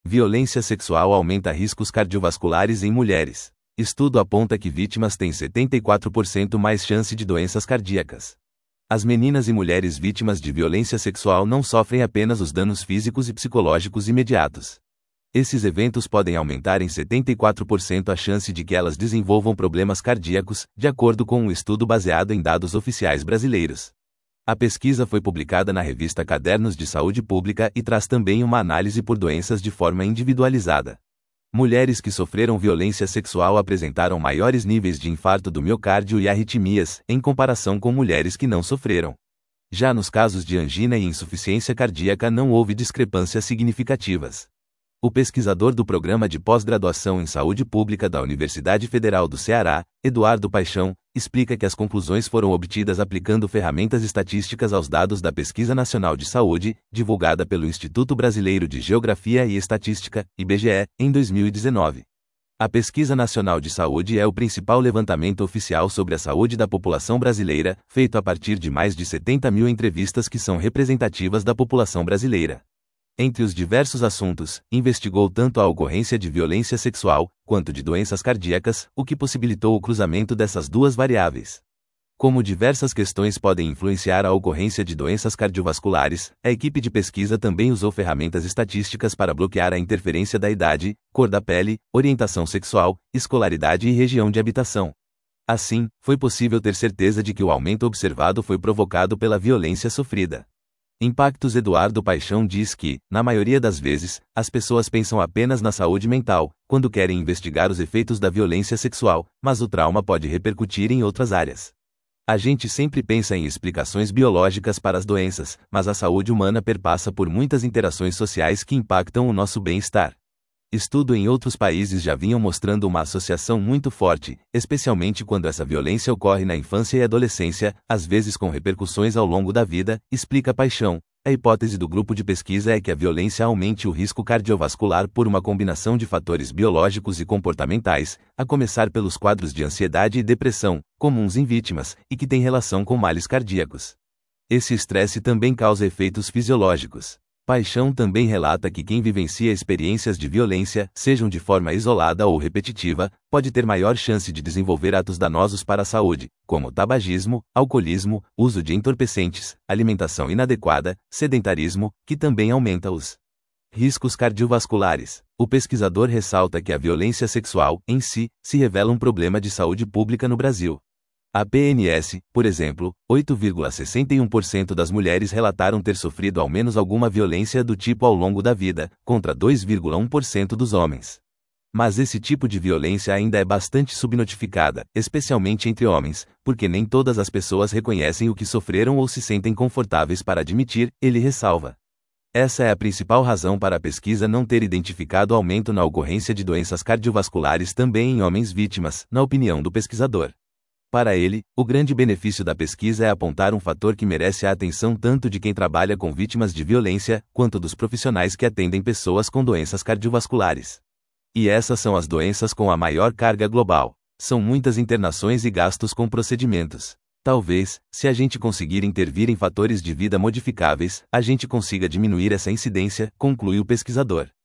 Violência sexual aumenta riscos cardiovasculares em mulheres. Estudo aponta que vítimas têm 74% mais chance de doenças cardíacas. As meninas e mulheres vítimas de violência sexual não sofrem apenas os danos físicos e psicológicos imediatos. Esses eventos podem aumentar em 74% a chance de que elas desenvolvam problemas cardíacos, de acordo com um estudo baseado em dados oficiais brasileiros. A pesquisa foi publicada na revista Cadernos de Saúde Pública e traz também uma análise por doenças de forma individualizada. Mulheres que sofreram violência sexual apresentaram maiores níveis de infarto do miocárdio e arritmias, em comparação com mulheres que não sofreram. Já nos casos de angina e insuficiência cardíaca não houve discrepâncias significativas. O pesquisador do Programa de Pós-Graduação em Saúde Pública da Universidade Federal do Ceará, Eduardo Paixão, explica que as conclusões foram obtidas aplicando ferramentas estatísticas aos dados da Pesquisa Nacional de Saúde, divulgada pelo Instituto Brasileiro de Geografia e Estatística, IBGE, em 2019. A Pesquisa Nacional de Saúde é o principal levantamento oficial sobre a saúde da população brasileira, feito a partir de mais de 70 mil entrevistas que são representativas da população brasileira. Entre os diversos assuntos, investigou tanto a ocorrência de violência sexual, quanto de doenças cardíacas, o que possibilitou o cruzamento dessas duas variáveis. Como diversas questões podem influenciar a ocorrência de doenças cardiovasculares, a equipe de pesquisa também usou ferramentas estatísticas para bloquear a interferência da idade, cor da pele, orientação sexual, escolaridade e região de habitação. Assim, foi possível ter certeza de que o aumento observado foi provocado pela violência sofrida. Impactos. Eduardo Paixão diz que, na maioria das vezes, as pessoas pensam apenas na saúde mental, quando querem investigar os efeitos da violência sexual, mas o trauma pode repercutir em outras áreas. A gente sempre pensa em explicações biológicas para as doenças, mas a saúde humana perpassa por muitas interações sociais que impactam o nosso bem-estar. Estudo em outros países já vinham mostrando uma associação muito forte, especialmente quando essa violência ocorre na infância e adolescência, às vezes com repercussões ao longo da vida, explica Paixão. A hipótese do grupo de pesquisa é que a violência aumente o risco cardiovascular por uma combinação de fatores biológicos e comportamentais, a começar pelos quadros de ansiedade e depressão, comuns em vítimas, e que têm relação com males cardíacos. Esse estresse também causa efeitos fisiológicos. Paixão também relata que quem vivencia experiências de violência, sejam de forma isolada ou repetitiva, pode ter maior chance de desenvolver atos danosos para a saúde, como tabagismo, alcoolismo, uso de entorpecentes, alimentação inadequada, sedentarismo, que também aumenta os riscos cardiovasculares. O pesquisador ressalta que a violência sexual, em si, se revela um problema de saúde pública no Brasil. A PNS, por exemplo, 8,61% das mulheres relataram ter sofrido ao menos alguma violência do tipo ao longo da vida, contra 2,1% dos homens. Mas esse tipo de violência ainda é bastante subnotificada, especialmente entre homens, porque nem todas as pessoas reconhecem o que sofreram ou se sentem confortáveis para admitir, ele ressalva. Essa é a principal razão para a pesquisa não ter identificado aumento na ocorrência de doenças cardiovasculares também em homens vítimas, na opinião do pesquisador. Para ele, o grande benefício da pesquisa é apontar um fator que merece a atenção tanto de quem trabalha com vítimas de violência, quanto dos profissionais que atendem pessoas com doenças cardiovasculares. E essas são as doenças com a maior carga global. São muitas internações e gastos com procedimentos. Talvez, se a gente conseguir intervir em fatores de vida modificáveis, a gente consiga diminuir essa incidência, conclui o pesquisador.